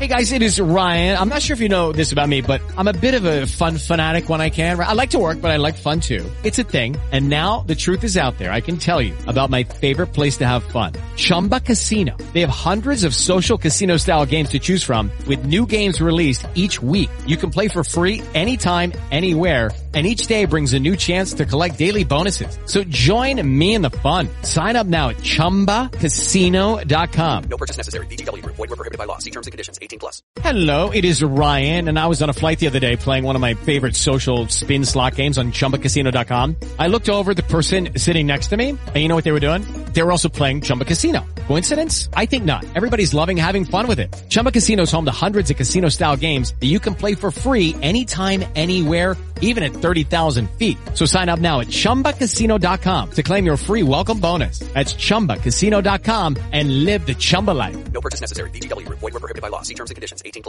Hey guys, it is Ryan. I'm not sure if you know this about me, but I'm a bit of a fun fanatic when I can. I like to work, but I like fun too. It's a thing. And now the truth is out there. I can tell you about my favorite place to have fun. Chumba Casino. They have hundreds of social casino style games to choose from with new games released each week. You can play for free anytime, anywhere. And each day brings a new chance to collect daily bonuses. So join me in the fun. Sign up now at ChumbaCasino.com. No purchase necessary. VGW Group. Void where prohibited by law. See terms and conditions. 18+. Hello, it is Ryan, and I was on a flight the other day playing one of my favorite social spin slot games on ChumbaCasino.com. I looked over at the person sitting next to me, and you know what they were doing? They were also playing Chumba Casino. Coincidence? I think not. Everybody's loving having fun with it. Chumba Casino is home to hundreds of casino-style games that you can play for free anytime, anywhere, even at 30,000 feet. So sign up now at ChumbaCasino.com to claim your free welcome bonus. That's ChumbaCasino.com and live the Chumba life. No purchase necessary. VGW Group. Void where prohibited by law. See terms and conditions. 18+.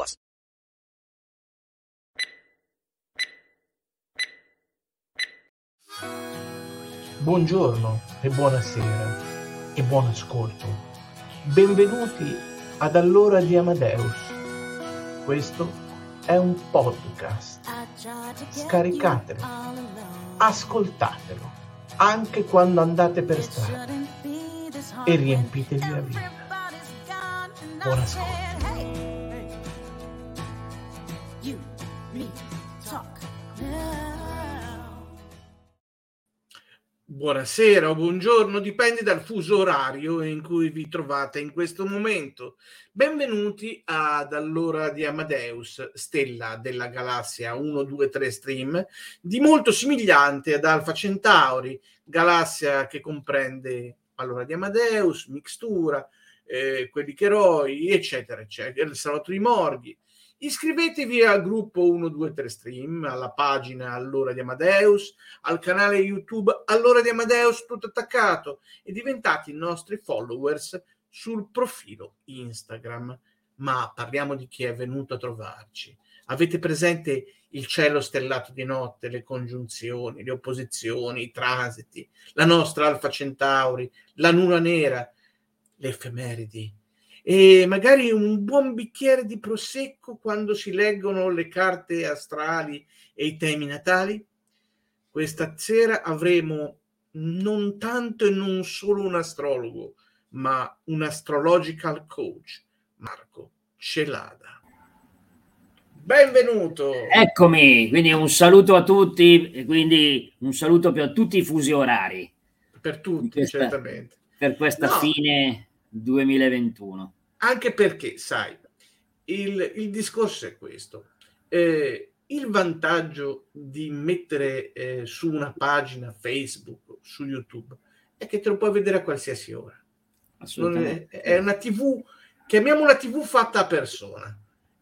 Buongiorno e buonasera e buon ascolto. Benvenuti ad Allora di Amadeus. Questo è un podcast. Scaricatelo, ascoltatelo, anche quando andate per strada e riempitevi la vita. Buon ascolto. Buonasera o buongiorno, dipende dal fuso orario in cui vi trovate in questo momento. Benvenuti ad Allora di Amadeus, stella della galassia 123 Stream, di molto somigliante ad Alpha Centauri, galassia che comprende Allora di Amadeus, Mixtura, quelli che eroi, eccetera, eccetera, il Salotto di Morghi. Iscrivetevi al gruppo 123 Stream, alla pagina Allora di Amadeus, al canale YouTube Allora di Amadeus tutto attaccato e diventate i nostri followers sul profilo Instagram. Ma parliamo di chi è venuto a trovarci. Avete presente il cielo stellato di notte, le congiunzioni, le opposizioni, i transiti, la nostra Alfa Centauri, la luna nera, le effemeridi e magari un buon bicchiere di prosecco quando si leggono le carte astrali e i temi natali? Questa sera avremo non tanto e non solo un astrologo, ma un astrological coach, Marco Celada. Benvenuto! Eccomi, quindi un saluto a tutti, e quindi un saluto per tutti i fusi orari. Per tutti, certamente. Per questa fine 2021. Anche perché, sai, il discorso è questo. Il vantaggio di mettere su una pagina Facebook, su YouTube, è che te lo puoi vedere a qualsiasi ora. Assolutamente. È una TV, chiamiamola TV fatta a persona.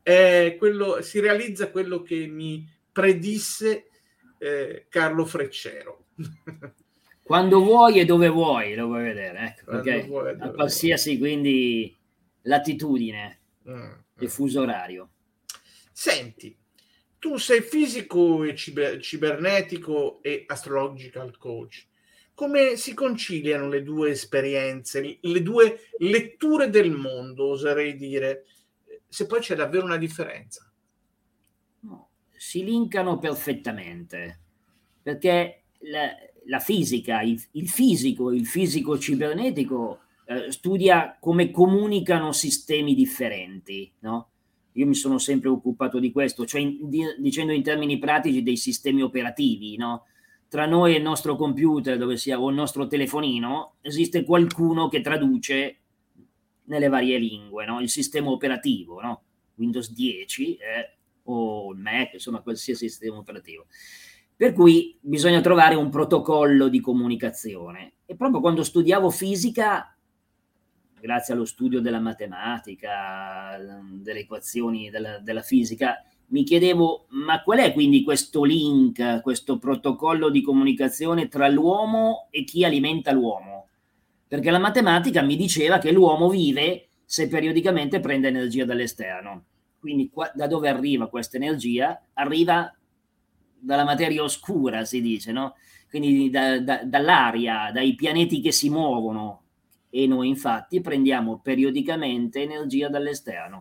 Si realizza quello che mi predisse Carlo Freccero. Quando vuoi e dove vuoi lo vuoi vedere, ecco, Quando vuoi, a qualsiasi quindi latitudine e fuso orario. Senti, tu sei fisico e cibernetico e astrological coach. Come si conciliano le due esperienze, le due letture del mondo, oserei dire, se poi c'è davvero una differenza? No, si linkano perfettamente, perché la fisica, il fisico cibernetico studia come comunicano sistemi differenti, no? Io mi sono sempre occupato di questo, cioè dicendo in termini pratici dei sistemi operativi, no? Tra noi e il nostro computer o il nostro telefonino esiste qualcuno che traduce nelle varie lingue, no? Il sistema operativo, no? Windows 10 o il Mac, insomma qualsiasi sistema operativo. Per cui bisogna trovare un protocollo di comunicazione. E proprio quando studiavo fisica, grazie allo studio della matematica, delle equazioni della fisica, mi chiedevo, ma qual è quindi questo link, questo protocollo di comunicazione tra l'uomo e chi alimenta l'uomo? Perché la matematica mi diceva che l'uomo vive se periodicamente prende energia dall'esterno. Quindi da dove arriva questa energia? Arriva dalla materia oscura, si dice, no? Quindi dall'aria, dai pianeti che si muovono, e noi infatti prendiamo periodicamente energia dall'esterno.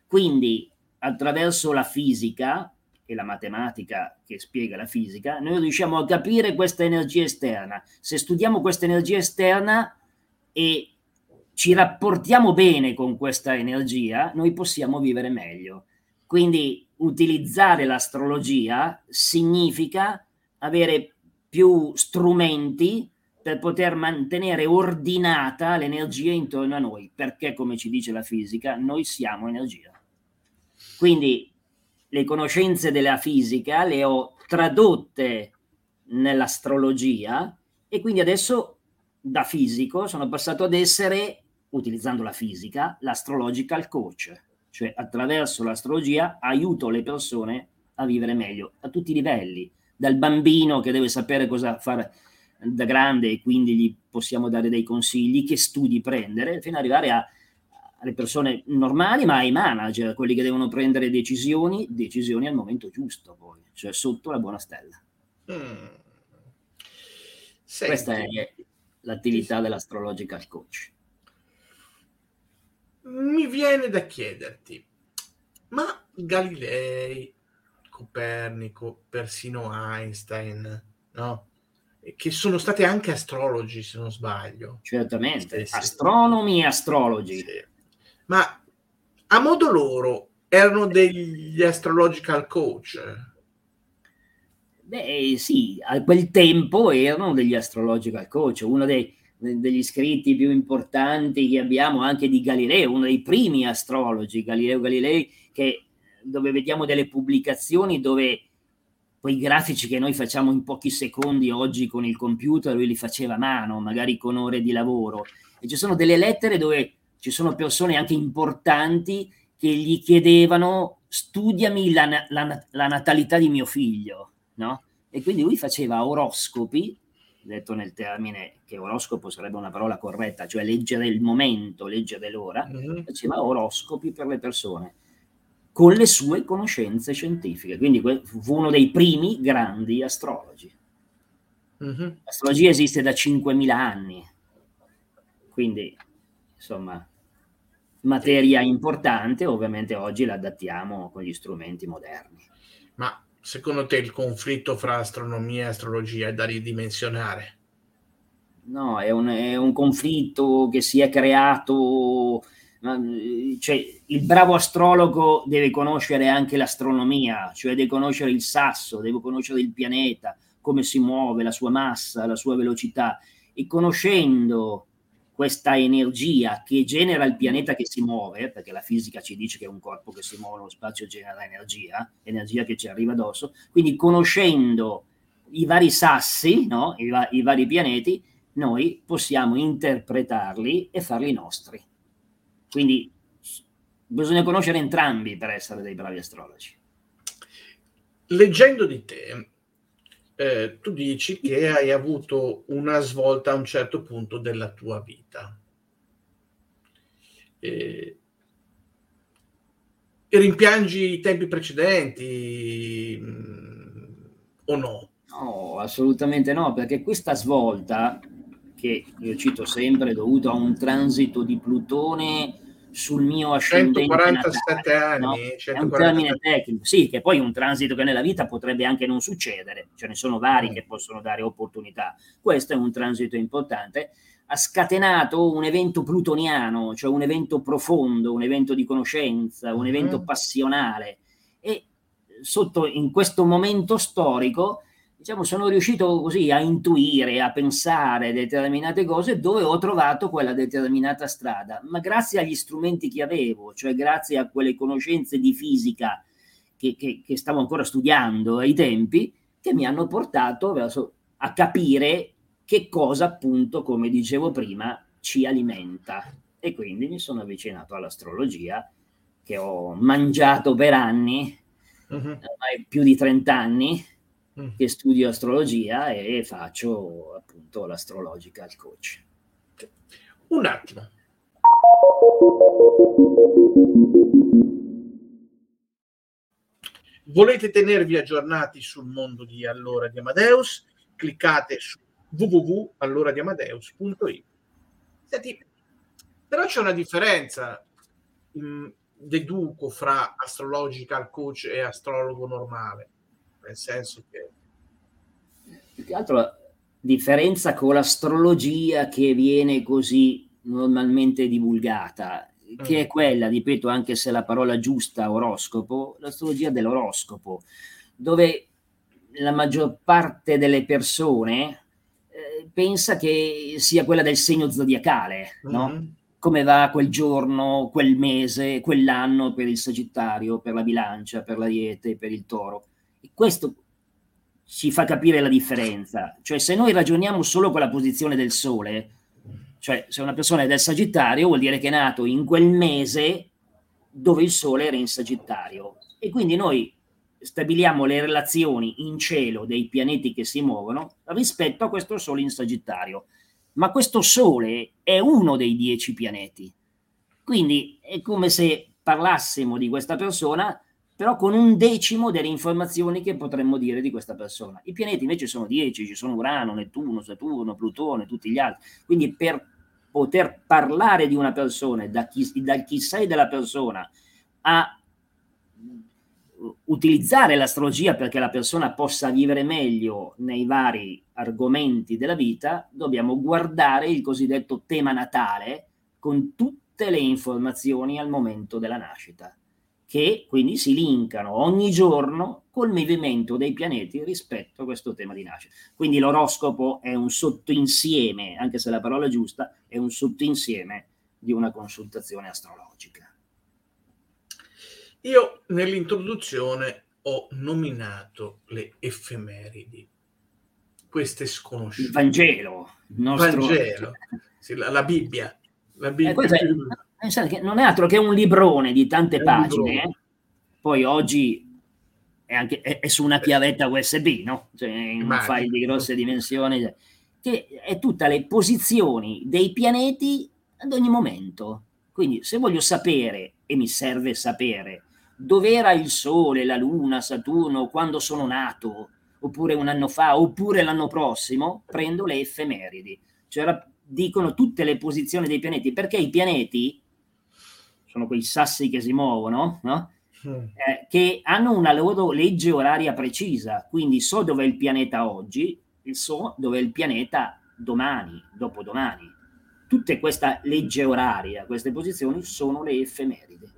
Quindi attraverso la fisica e la matematica che spiega la fisica, noi riusciamo a capire questa energia esterna. Se studiamo questa energia esterna e ci rapportiamo bene con questa energia, noi possiamo vivere meglio. Quindi utilizzare l'astrologia significa avere più strumenti per poter mantenere ordinata l'energia intorno a noi, perché, come ci dice la fisica, noi siamo energia. Quindi le conoscenze della fisica le ho tradotte nell'astrologia e quindi adesso da fisico sono passato ad essere, utilizzando la fisica, l'astrological coach, cioè attraverso l'astrologia aiuto le persone a vivere meglio a tutti i livelli, dal bambino che deve sapere cosa fare da grande e quindi gli possiamo dare dei consigli, che studi prendere, fino ad arrivare alle persone normali, ma ai manager, quelli che devono prendere decisioni al momento giusto, poi, cioè sotto la buona stella. Questa è l'attività dell'astrological coach. Mi viene da chiederti, ma Galilei, Copernico, persino Einstein, no? Che sono stati anche astrologi, se non sbaglio. Certamente, astronomi e astrologi. Sì. Ma a modo loro erano degli astrological coach? Beh, sì, a quel tempo erano degli astrological coach. Uno degli scritti più importanti che abbiamo anche di Galileo, uno dei primi astrologi, Galileo Galilei, dove vediamo delle pubblicazioni dove quei grafici che noi facciamo in pochi secondi oggi con il computer, lui li faceva a mano, magari con ore di lavoro. E ci sono delle lettere dove ci sono persone anche importanti che gli chiedevano: studiami la natalità di mio figlio, no? E quindi lui faceva oroscopi, detto nel termine che oroscopo sarebbe una parola corretta, cioè leggere il momento, leggere l'ora, faceva oroscopi per le persone con le sue conoscenze scientifiche. Quindi fu uno dei primi grandi astrologi. L'astrologia esiste da 5.000 anni, quindi insomma materia importante, ovviamente oggi la adattiamo con gli strumenti moderni. Ma secondo te il conflitto fra astronomia e astrologia è da ridimensionare? No, è un conflitto che si è creato. Cioè, il bravo astrologo deve conoscere anche l'astronomia, cioè deve conoscere il sasso, deve conoscere il pianeta, come si muove, la sua massa, la sua velocità, e conoscendo questa energia che genera il pianeta che si muove, perché la fisica ci dice che un corpo che si muove nello spazio genera energia che ci arriva addosso, quindi conoscendo i vari sassi, no? I vari pianeti, noi possiamo interpretarli e farli nostri. Quindi bisogna conoscere entrambi per essere dei bravi astrologi. Leggendo di te, tu dici che hai avuto una svolta a un certo punto della tua vita. E rimpiangi i tempi precedenti o no? No, assolutamente no, perché questa svolta, che io cito sempre, è dovuta a un transito di Plutone sul mio ascendente 147 natale, anni, no? 147. È un termine tecnico, sì, che poi è un transito che nella vita potrebbe anche non succedere, ce ne sono vari che possono dare opportunità. Questo è un transito importante, ha scatenato un evento plutoniano, cioè un evento profondo, un evento di conoscenza, un evento passionale, e in questo momento storico, diciamo, sono riuscito così a intuire, a pensare determinate cose dove ho trovato quella determinata strada, ma grazie agli strumenti che avevo, cioè grazie a quelle conoscenze di fisica che stavo ancora studiando ai tempi, che mi hanno portato a capire che cosa, appunto, come dicevo prima, ci alimenta. E quindi mi sono avvicinato all'astrologia, che ho mangiato per anni, ormai più di 30 anni, che studio astrologia e faccio appunto l'astrological coach. Un attimo. Volete tenervi aggiornati sul mondo di Allora di Amadeus? Cliccate su www.alloradiamadeus.it. Senti, però c'è una differenza. deduco fra astrological coach e astrologo normale, nel senso che più che altro la differenza con l'astrologia che viene così normalmente divulgata, che è quella, ripeto, anche se la parola giusta oroscopo, l'astrologia dell'oroscopo, dove la maggior parte delle persone pensa che sia quella del segno zodiacale, no? Come va quel giorno, quel mese, quell'anno per il Sagittario, per la Bilancia, per l'Ariete, per il Toro. E questo ci fa capire la differenza. Cioè, se noi ragioniamo solo con la posizione del Sole, cioè se una persona è del Sagittario vuol dire che è nato in quel mese dove il Sole era in Sagittario, e quindi noi stabiliamo le relazioni in cielo dei pianeti che si muovono rispetto a questo Sole in Sagittario. Ma questo Sole è uno dei 10 pianeti, quindi è come se parlassimo di questa persona però con 1/10 delle informazioni che potremmo dire di questa persona. I pianeti invece sono 10, ci sono Urano, Nettuno, Saturno, Plutone, tutti gli altri. Quindi per poter parlare di una persona, dal chi sei della persona, a utilizzare l'astrologia perché la persona possa vivere meglio nei vari argomenti della vita, dobbiamo guardare il cosiddetto tema natale con tutte le informazioni al momento della nascita, che quindi si linkano ogni giorno col movimento dei pianeti rispetto a questo tema di nascita. Quindi l'oroscopo è un sottoinsieme, anche se la parola è giusta, è un sottoinsieme di una consultazione astrologica. Io nell'introduzione ho nominato le effemeridi, queste sconosciute. Il Vangelo, il nostro... Vangelo, sì, la Bibbia. La Bibbia che non è altro che un librone di tante pagine, poi oggi è su una chiavetta USB, no? Cioè, un file di grosse dimensioni, che è tutte le posizioni dei pianeti ad ogni momento. Quindi se voglio sapere, e mi serve sapere, dove era il Sole, la Luna, Saturno, quando sono nato, oppure un anno fa, oppure l'anno prossimo, prendo le effemeridi. Cioè dicono tutte le posizioni dei pianeti, perché i pianeti sono quei sassi che si muovono, no? Che hanno una loro legge oraria precisa, quindi so dove è il pianeta oggi e so dove è il pianeta domani, dopodomani. Tutte questa legge oraria, queste posizioni sono le effemeridi.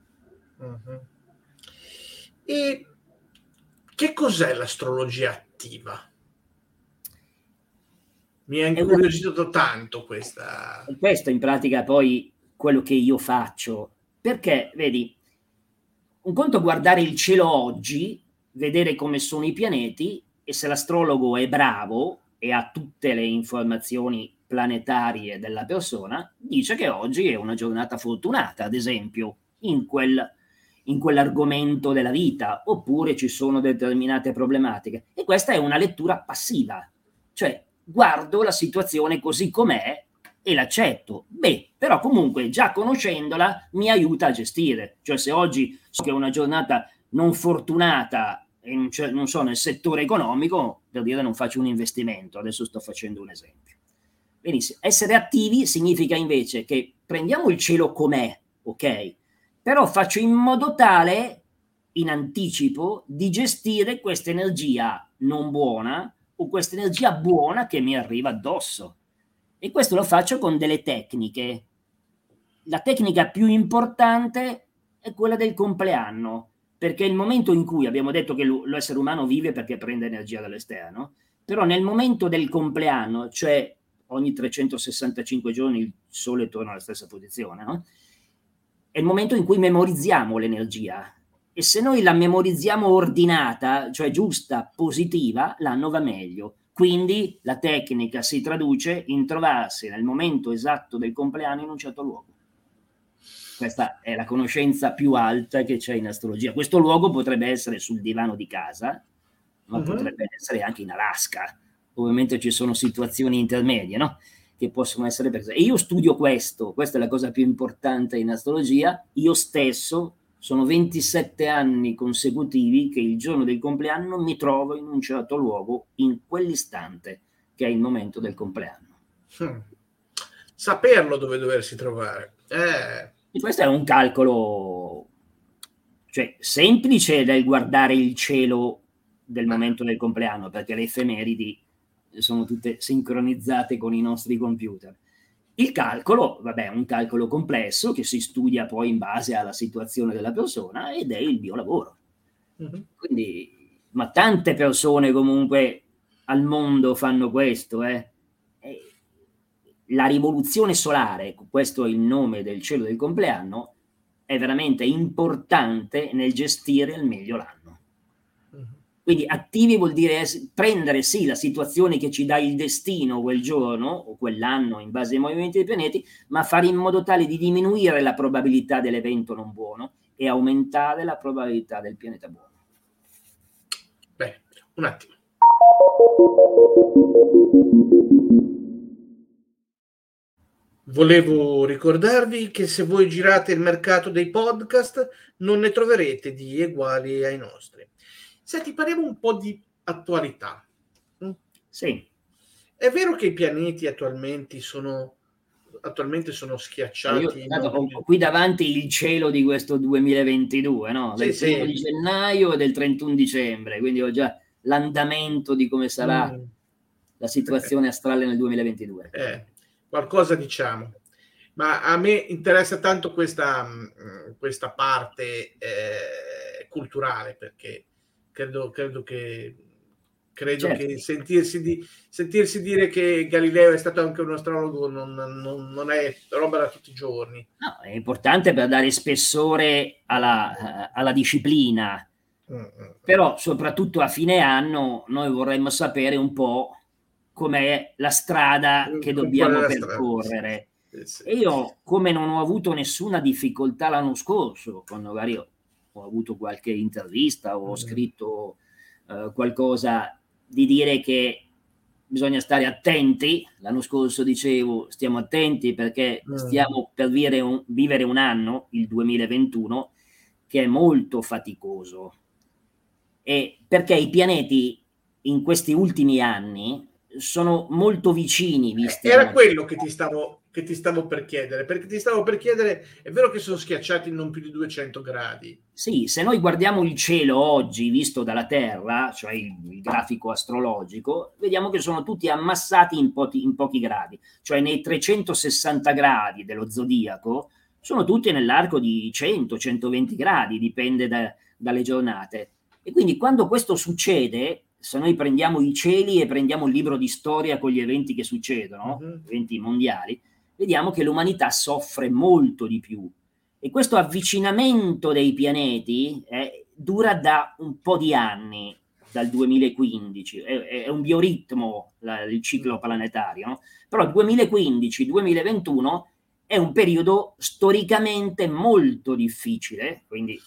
E che cos'è l'astrologia attiva? Mi ha incuriosito tanto questa. Questo in pratica poi quello che io faccio, perché vedi, un conto è guardare il cielo oggi, vedere come sono i pianeti, e se l'astrologo è bravo e ha tutte le informazioni planetarie della persona, dice che oggi è una giornata fortunata, ad esempio, in quell'argomento della vita, oppure ci sono determinate problematiche. E questa è una lettura passiva, cioè guardo la situazione così com'è e l'accetto. Però comunque già conoscendola mi aiuta a gestire. Cioè se oggi so che è una giornata non fortunata e non so, nel settore economico, per dire non faccio un investimento, adesso sto facendo un esempio. Benissimo. Essere attivi significa invece che prendiamo il cielo com'è, ok? Però faccio in modo tale, in anticipo, di gestire questa energia non buona o questa energia buona che mi arriva addosso. E questo lo faccio con delle tecniche. La tecnica più importante è quella del compleanno, perché il momento in cui abbiamo detto che l'essere umano vive perché prende energia dall'esterno, però nel momento del compleanno, cioè ogni 365 giorni il Sole torna alla stessa posizione, no? È il momento in cui memorizziamo l'energia, e se noi la memorizziamo ordinata, cioè giusta, positiva, l'anno va meglio. Quindi la tecnica si traduce in trovarsi nel momento esatto del compleanno in un certo luogo. Questa è la conoscenza più alta che c'è in astrologia. Questo luogo potrebbe essere sul divano di casa, ma potrebbe essere anche in Alaska. Ovviamente ci sono situazioni intermedie, no? Che possono essere prese. E io studio questo, questa è la cosa più importante in astrologia. Io stesso sono 27 anni consecutivi che il giorno del compleanno mi trovo in un certo luogo in quell'istante che è il momento del compleanno. Saperlo dove doversi trovare. E questo è un calcolo cioè semplice del guardare il cielo del momento del compleanno, perché le effemeridi sono tutte sincronizzate con i nostri computer. Il calcolo, vabbè, è un calcolo complesso che si studia poi in base alla situazione della persona ed è il mio lavoro. Quindi, ma tante persone comunque al mondo fanno questo, La rivoluzione solare, questo è il nome del cielo del compleanno, è veramente importante nel gestire al meglio l'anno. Quindi attivi vuol dire prendere sì la situazione che ci dà il destino quel giorno o quell'anno in base ai movimenti dei pianeti, ma fare in modo tale di diminuire la probabilità dell'evento non buono e aumentare la probabilità del pianeta buono. Beh, un attimo. Volevo ricordarvi che se voi girate il mercato dei podcast non ne troverete di uguali ai nostri. Senti, parliamo un po' di attualità. Sì. È vero che i pianeti attualmente sono schiacciati? Io ho qui davanti il cielo di questo 2022, no? Del 1 di gennaio e del 31 dicembre, quindi ho già l'andamento di come sarà la situazione astrale nel 2022. Qualcosa diciamo. Ma a me interessa tanto questa parte culturale, perché credo che sentirsi dire che Galileo è stato anche un astrologo non è roba da tutti i giorni. No, è importante per dare spessore alla disciplina, però soprattutto a fine anno noi vorremmo sapere un po' com'è la strada che dobbiamo percorrere. Sì. E io, come non ho avuto nessuna difficoltà l'anno scorso, quando magari ho avuto qualche intervista o ho scritto qualcosa, di dire che bisogna stare attenti. L'anno scorso dicevo stiamo attenti perché stiamo per vivere un anno, il 2021, che è molto faticoso, e perché i pianeti in questi ultimi anni sono molto vicini visti. Era quello che ti stavo per chiedere, perché ti stavo per chiedere, è vero che sono schiacciati non più di 200 gradi? Sì, se noi guardiamo il cielo oggi visto dalla Terra, cioè il grafico astrologico, vediamo che sono tutti ammassati in pochi gradi, cioè nei 360 gradi dello zodiaco sono tutti nell'arco di 100-120 gradi, dipende dalle giornate. E quindi quando questo succede, se noi prendiamo i cieli e prendiamo il libro di storia con gli eventi che succedono, eventi mondiali, vediamo che l'umanità soffre molto di più. E questo avvicinamento dei pianeti dura da un po' di anni, dal 2015, è un bioritmo il ciclo planetario, no? Però il 2015-2021 è un periodo storicamente molto difficile, quindi,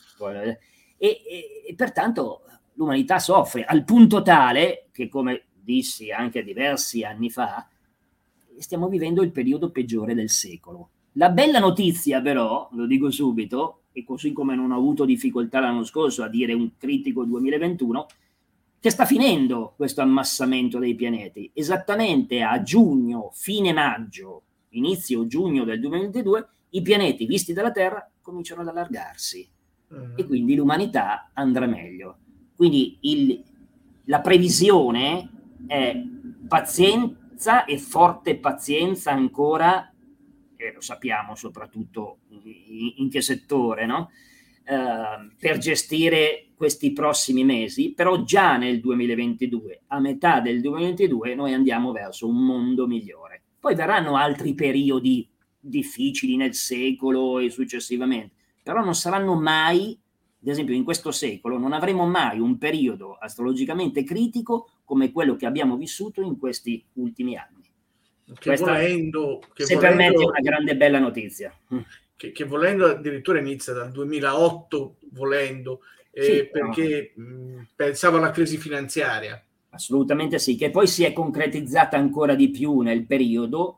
e pertanto l'umanità soffre al punto tale che, come dissi anche diversi anni fa, stiamo vivendo il periodo peggiore del secolo. La bella notizia però, lo dico subito, e così come non ho avuto difficoltà l'anno scorso a dire un critico 2021, che sta finendo questo ammassamento dei pianeti. Esattamente a giugno, fine maggio, inizio giugno del 2022, i pianeti visti dalla Terra cominciano ad allargarsi e quindi l'umanità andrà meglio. Quindi la previsione è pazienza e forte pazienza ancora, e lo sappiamo soprattutto in che settore, no? Per gestire questi prossimi mesi, però già nel 2022, a metà del 2022, noi andiamo verso un mondo migliore. Poi verranno altri periodi difficili nel secolo e successivamente, però non saranno mai, ad esempio in questo secolo, non avremo mai un periodo astrologicamente critico come quello che abbiamo vissuto in questi ultimi anni. Se permette, una grande bella notizia. Che volendo addirittura inizia dal 2008, volendo, perché pensavo alla crisi finanziaria. Assolutamente sì, che poi si è concretizzata ancora di più nel periodo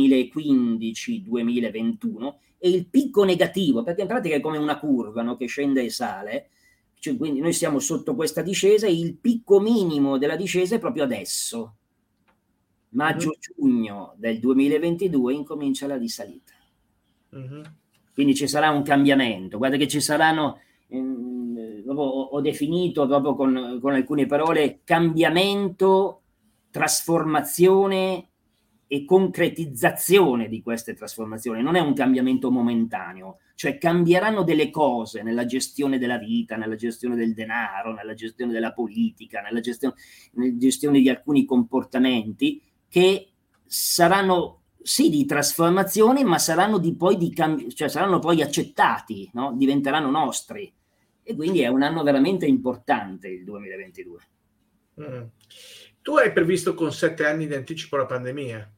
2015-2021, e il picco negativo, perché in pratica è come una curva, no? Che scende e sale, cioè, quindi noi siamo sotto questa discesa, e il picco minimo della discesa è proprio adesso. Maggio-giugno del 2022 incomincia la risalita. Quindi ci sarà un cambiamento. Guarda che ci saranno ho definito proprio con alcune parole cambiamento, trasformazione e concretizzazione di queste trasformazioni. Non è un cambiamento momentaneo, cioè cambieranno delle cose nella gestione della vita, nella gestione del denaro, nella gestione della politica, nella gestione di alcuni comportamenti che saranno sì di trasformazione, ma saranno saranno poi accettati, no? Diventeranno nostri. E quindi è un anno veramente importante il 2022. Tu hai previsto con 7 anni di anticipo la pandemia?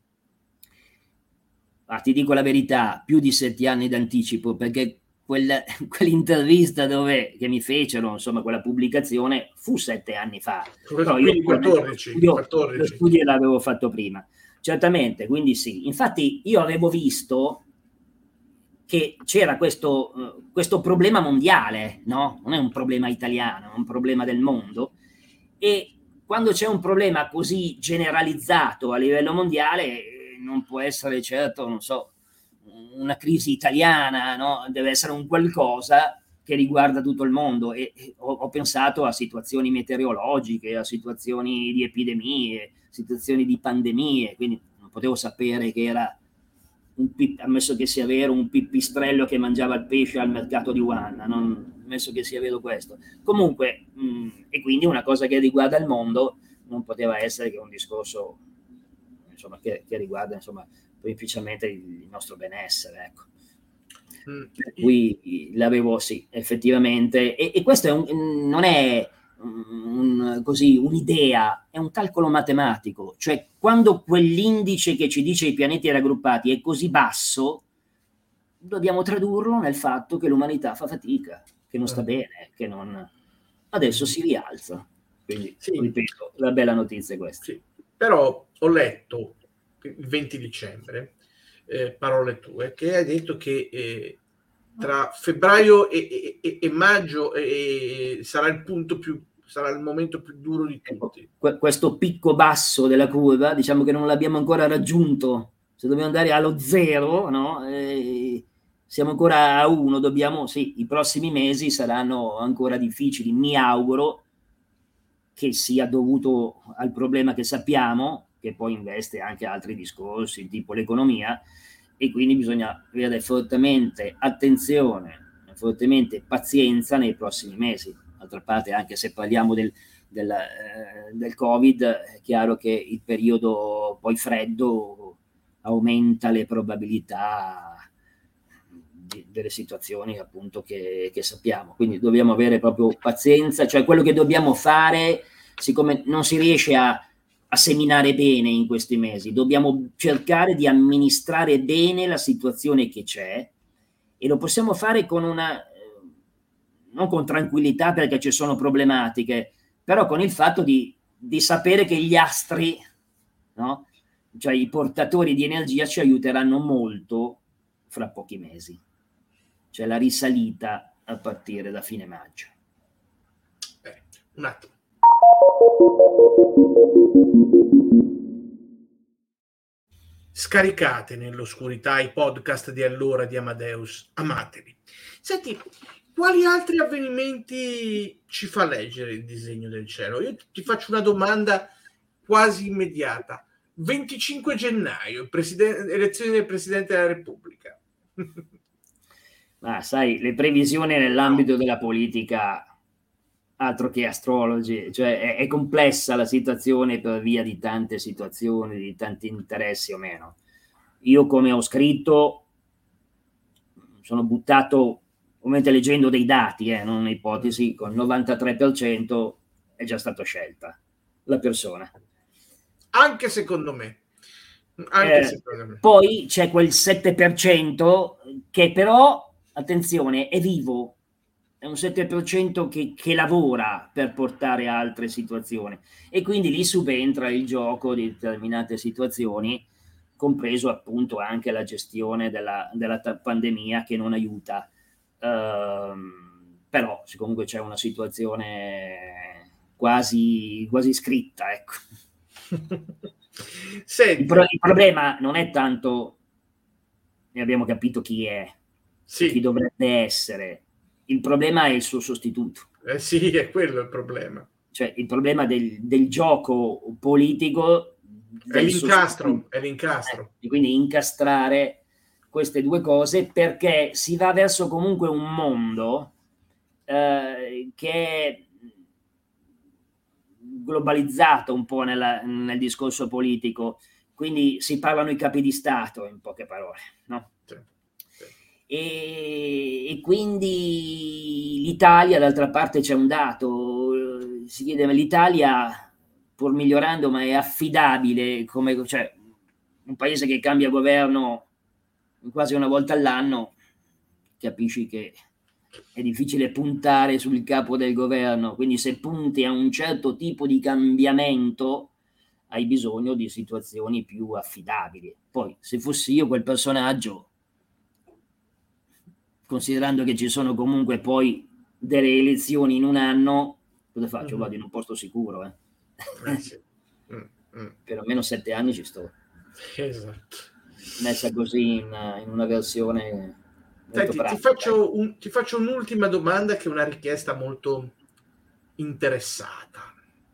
Ti dico la verità, più di 7 anni d'anticipo, perché quell'intervista che mi fecero, insomma, quella pubblicazione fu 7 anni fa. Però quindi 14. Lo studio l'avevo fatto prima. Certamente, quindi sì. Infatti io avevo visto che c'era questo problema mondiale, no? Non è un problema italiano, è un problema del mondo. E quando c'è un problema così generalizzato a livello mondiale, non può essere certo, non so, una crisi italiana, no? Deve essere un qualcosa che riguarda tutto il mondo. E ho pensato a situazioni meteorologiche, a situazioni di epidemie, situazioni di pandemie, quindi non potevo sapere che era ammesso che sia vero, un pipistrello che mangiava il pesce al mercato di Wuhan, ammesso che sia vero questo. Comunque, e quindi una cosa che riguarda il mondo non poteva essere che un discorso, insomma, che riguarda, insomma, principalmente il nostro benessere, ecco. Per cui l'avevo, sì, effettivamente, e questo non è così un'idea, è un calcolo matematico, cioè quando quell'indice che ci dice i pianeti raggruppati è così basso, dobbiamo tradurlo nel fatto che l'umanità fa fatica, che non sta bene, che non... adesso si rialza. Quindi, sì, ripeto, la bella notizia è questa. Sì. Però ho letto il 20 dicembre parole tue che hai detto che tra febbraio e maggio sarà il momento più duro di tutti. Questo picco basso della curva, diciamo che non l'abbiamo ancora raggiunto. Se dobbiamo andare allo 0, no? Siamo ancora a 1, sì, i prossimi mesi saranno ancora difficili. Mi auguro che sia dovuto al problema che sappiamo, che poi investe anche altri discorsi, tipo l'economia, e quindi bisogna avere fortemente attenzione, fortemente pazienza nei prossimi mesi. D'altra parte, anche se parliamo del Covid, è chiaro che il periodo poi freddo aumenta le probabilità delle situazioni appunto che sappiamo. Quindi dobbiamo avere proprio pazienza, cioè quello che dobbiamo fare, siccome non si riesce a seminare bene in questi mesi, dobbiamo cercare di amministrare bene la situazione che c'è, e lo possiamo fare non con tranquillità perché ci sono problematiche, però con il fatto di sapere che gli astri, no? Cioè i portatori di energia ci aiuteranno molto fra pochi mesi, cioè la risalita a partire da fine maggio. Un attimo. Scaricate nell'oscurità i podcast di Allora di Amadeus, amateli. Senti, quali altri avvenimenti ci fa leggere il disegno del cielo? Io ti faccio una domanda quasi immediata. 25 gennaio, elezioni del Presidente della Repubblica. Ma sai, le previsioni nell'ambito della politica, altro che astrologi, cioè è complessa la situazione per via di tante situazioni, di tanti interessi o meno. Io, come ho scritto, sono buttato, ovviamente leggendo dei dati, non ipotesi, con il 93% è già stata scelta la persona. Anche secondo me. Secondo me. Poi c'è quel 7% che però, attenzione, è vivo. È un 7% che lavora per portare a altre situazioni, e quindi lì subentra il gioco di determinate situazioni, compreso appunto anche la gestione della pandemia, che non aiuta. Però comunque c'è una situazione quasi scritta, ecco. Il problema non è tanto, ne abbiamo capito chi è, chi dovrebbe essere. Il problema è il suo sostituto. Sì, è quello il problema. Cioè il problema del gioco politico È l'incastro, è l'incastro. e quindi incastrare queste due cose, perché si va verso comunque un mondo che è globalizzato un po' nel discorso politico, quindi si parlano i capi di Stato, in poche parole, no? Sì, sì. E quindi l'Italia, d'altra parte c'è un dato, si chiede, ma l'Italia, pur migliorando, ma è affidabile come, cioè, un paese che cambia governo quasi una volta all'anno, capisci che è difficile puntare sul capo del governo, quindi se punti a un certo tipo di cambiamento hai bisogno di situazioni più affidabili. Poi, se fossi io quel personaggio, considerando che ci sono comunque poi delle elezioni in un anno, cosa faccio? Vado in un posto sicuro, Sì. Per almeno 7 anni ci sto. Esatto. Messa così in una versione molto Senti, pratica. ti faccio un'ultima domanda, che è una richiesta molto interessata.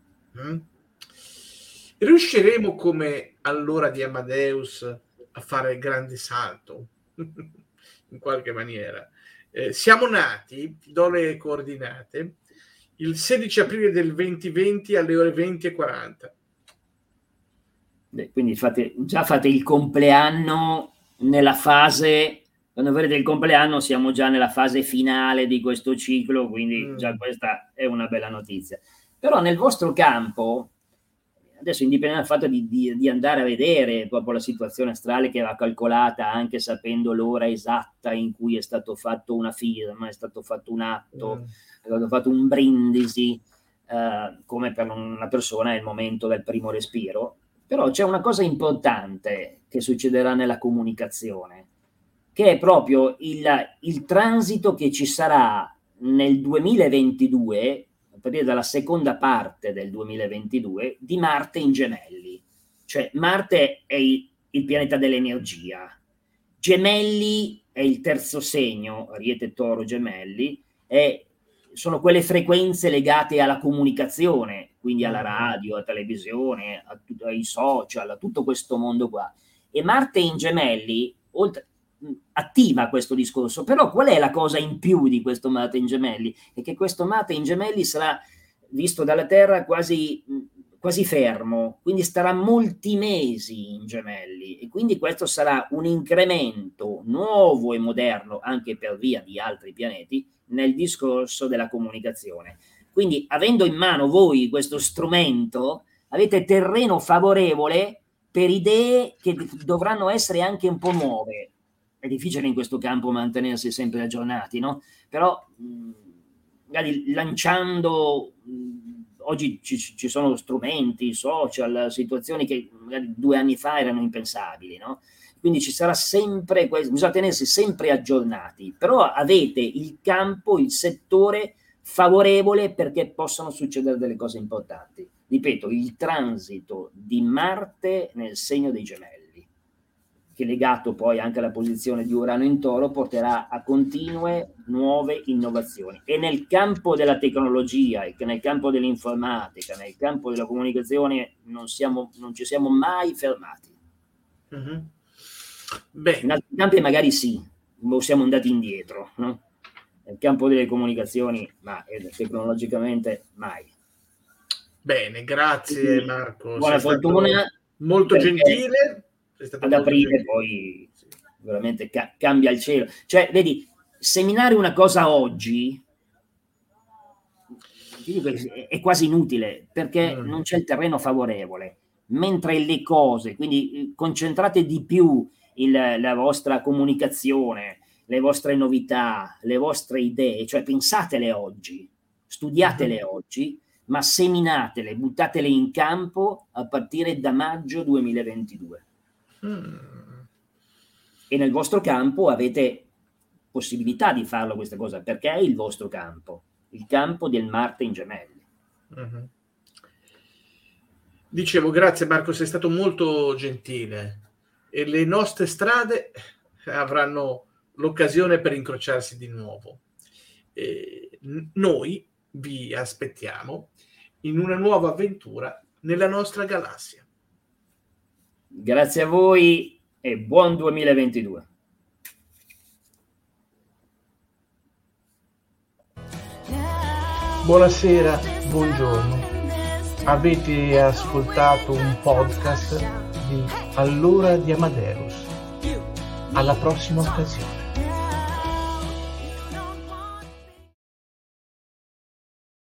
Riusciremo, come all'ora di Amadeus, a fare il grande salto? In qualche maniera. Siamo nati, ti do le coordinate, il 16 aprile del 2020 alle ore 20:40. Quindi già fate il compleanno nella fase, quando avrete il compleanno siamo già nella fase finale di questo ciclo, quindi già questa è una bella notizia. Però nel vostro campo, adesso indipendentemente dal fatto di andare a vedere proprio la situazione astrale che era calcolata, anche sapendo l'ora esatta in cui è stato fatto una firma, è stato fatto un atto, è stato fatto un brindisi, come per una persona è il momento del primo respiro. Però c'è una cosa importante che succederà nella comunicazione, che è proprio il transito che ci sarà nel 2022, a partire dalla seconda parte del 2022, di Marte in Gemelli. Cioè Marte è il pianeta dell'energia, Gemelli è il terzo segno, Ariete, Toro, Gemelli, sono quelle frequenze legate alla comunicazione, quindi alla radio, alla televisione, ai social, a tutto questo mondo qua. E Marte in Gemelli attiva questo discorso. Però qual è la cosa in più di questo Marte in Gemelli? È che questo Marte in Gemelli sarà visto dalla Terra quasi fermo, quindi starà molti mesi in Gemelli, e quindi questo sarà un incremento nuovo e moderno, anche per via di altri pianeti, nel discorso della comunicazione. Quindi, avendo in mano voi questo strumento, avete terreno favorevole per idee che dovranno essere anche un po' nuove. È difficile in questo campo mantenersi sempre aggiornati, no? Però magari lanciando, oggi ci sono strumenti, social, situazioni che magari 2 anni fa erano impensabili, no? Quindi ci sarà sempre, bisogna tenersi sempre aggiornati, però avete il campo, il settore favorevole perché possano succedere delle cose importanti. Ripeto, il transito di Marte nel segno dei Gemelli, che legato poi anche alla posizione di Urano in Toro, porterà a continue nuove innovazioni. E nel campo della tecnologia, e nel campo dell'informatica, nel campo della comunicazione non ci siamo mai fermati. Beh. In altri campi magari sì, siamo andati indietro, no? Nel campo delle comunicazioni, ma tecnologicamente mai. Bene, grazie Marco. Buona fortuna. Molto gentile. Ad aprile poi veramente cambia il cielo. Cioè, vedi, seminare una cosa oggi è quasi inutile, perché non c'è il terreno favorevole, mentre le cose, quindi concentrate di più la vostra comunicazione, le vostre novità, le vostre idee, cioè pensatele oggi, studiatele oggi, ma seminatele, buttatele in campo a partire da maggio 2022. E nel vostro campo avete possibilità di farlo questa cosa, perché è il vostro campo, il campo del Marte in Gemelli. Dicevo, grazie Marco, sei stato molto gentile, e le nostre strade avranno l'occasione per incrociarsi di nuovo. Noi vi aspettiamo in una nuova avventura nella nostra galassia. Grazie a voi e buon 2022. Buonasera, buongiorno. Avete ascoltato un podcast di All'ora di Amadeus. Alla prossima occasione.